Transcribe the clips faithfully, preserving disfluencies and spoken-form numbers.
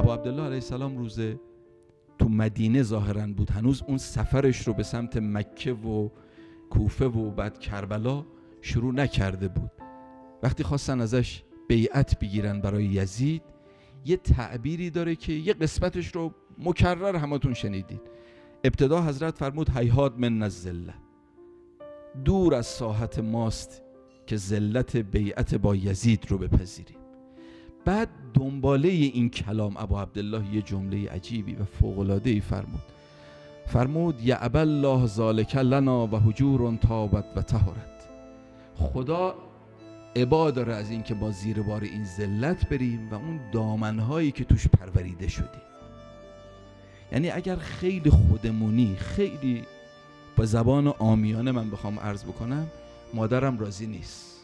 ابو عبدالله علیه السلام روز تو مدینه ظاهرا بود، هنوز اون سفرش رو به سمت مکه و کوفه و بعد کربلا شروع نکرده بود. وقتی خواستن ازش بیعت بگیرن برای یزید، یه تعبیری داره که یه قسمتش رو مکرر همتون شنیدید. ابتدا حضرت فرمود هیهات من الذله، دور از ساحت ماست که ذلت بیعت با یزید رو بپذیریم. بعد دنباله این کلام ابو عبدالله یه جمله عجیبی و فوق‌العاده‌ای فرمود. فرمود یعبی الله ذالک لنا و هجور طابت و طهرت. خدا ابا داره از این که با زیر بار این ذلت بریم و اون دامنهایی که توش پروریده شدیم. یعنی اگر خیلی خودمونی، خیلی با زبان عامیانه من بخوام عرض بکنم، مادرم راضی نیست.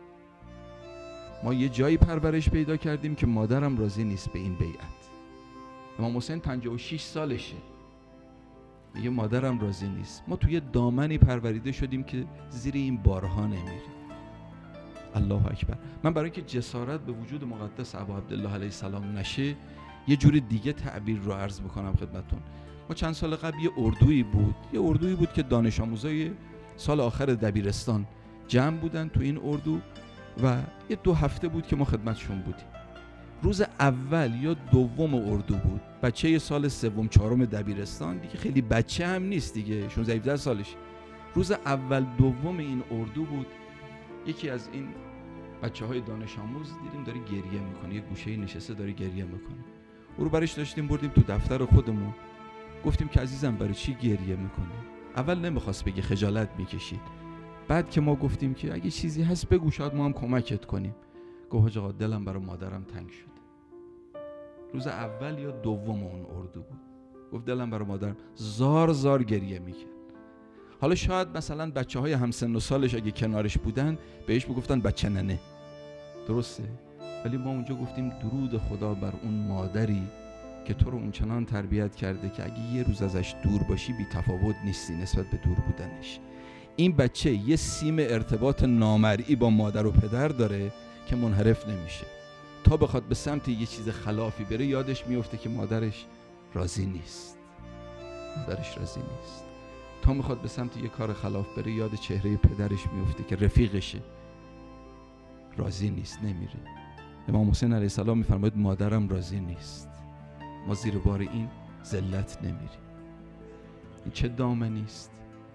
ما یه جایی پرورش پیدا کردیم که مادرم راضی نیست به این بیعت. امام حسین پنجاه و شش سالشه، میگه مادرم راضی نیست. ما توی دامنی پروریده شدیم که زیر این بارها نمیریم. الله اکبر. من برای که جسارت به وجود مقدس ابو عبدالله علیه السلام نشه، یه جور دیگه تعبیر رو عرض میکنم خدمتتون. ما چند سال قبل یه اردویی بود، یه اردویی بود که دانش آموزای سال آخر دبیرستان جمع بودن تو این اردو و یه دو هفته بود که ما خدمتشون بودیم. روز اول یا دوم اردو بود، بچه یه سال سوم چهارم دبیرستان دیگه، خیلی بچه هم نیست دیگه، شانزده هفده سالش. روز اول دوم این اردو بود، یکی از این بچه های دانش آموز دیدیم داره گریه میکنه، یه گوشه نشسته داره گریه میکنه. او رو برش داشتیم بردیم تو دفتر خودمون، گفتیم که عزیزم برای چی گریه میکنه؟ اول نمیخواست بگه، خجالت میکشید. بعد که ما گفتیم که اگه چیزی هست بگو، شاید ما هم کمکت کنیم. گفت حاج آقا دلم برای مادرم تنگ شده. روز اول یا دوم اون اردو بود، گفت دلم برای مادرم، زار زار گریه میکرد. حالا شاید مثلا بچه های همسن و سالش اگه کنارش بودن بهش بگفتن بچه ننه، درسته؟ ولی ما اونجا گفتیم درود خدا بر اون مادری که تو رو اونچنان تربیت کرده که اگه یه روز ازش دور باشی بی تفاوت نیستی نسبت به دور بودنش. این بچه یه سیم ارتباط نامرئی با مادر و پدر داره که منحرف نمیشه. تا بخواد به سمت یه چیز خلافی بره یادش میفته که مادرش راضی نیست. مادرش راضی نیست. تا میخواد به سمت یه کار خلاف بره یاد چهره پدرش میفته که رفیقشه. راضی نیست، نمیره. امام حسین علیه السلام میفرماید مادرم راضی نیست. ما زیر بار این ذلت نمیریم. این چه دامنی است؟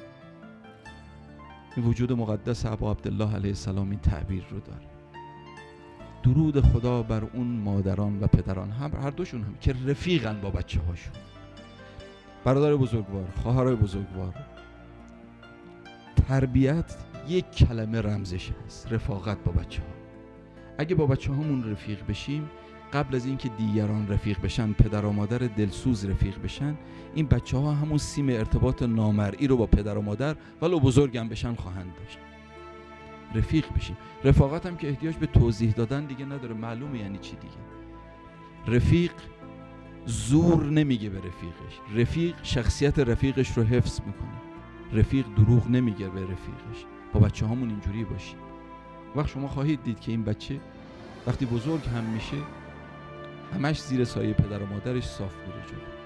این وجود مقدس ابو عبدالله علیه السلام این تعبیر رو داره. درود خدا بر اون مادران و پدران، هم هر دوشون هم که رفیقن با بچه هاشون. برادر بزرگوار، خواهرای بزرگوار، تربیت یک کلمه رمزش هست، رفاقت با بچه ها. اگه با بچه هامون رفیق بشیم، قبل از اینکه دیگران رفیق بشن، پدر و مادر دلسوز رفیق بشن، این بچه ها همون سیم ارتباط نامرئی رو با پدر و مادر ولو بزرگم بشن خواهند داشت. رفیق بشیم. رفاقت هم که احتیاج به توضیح دادن دیگه نداره، معلومه یعنی چی دیگه. رفیق زور نمیگه به رفیقش، رفیق شخصیت رفیقش رو حفظ میکنه. رفیق دروغ نمیگه به رفیقش. با بچه هامون اینجوری باشیم. وقت شما خواهید دید که این بچه وقتی بزرگ هم میشه همش زیر سایه پدر و مادرش صاف میره جلو.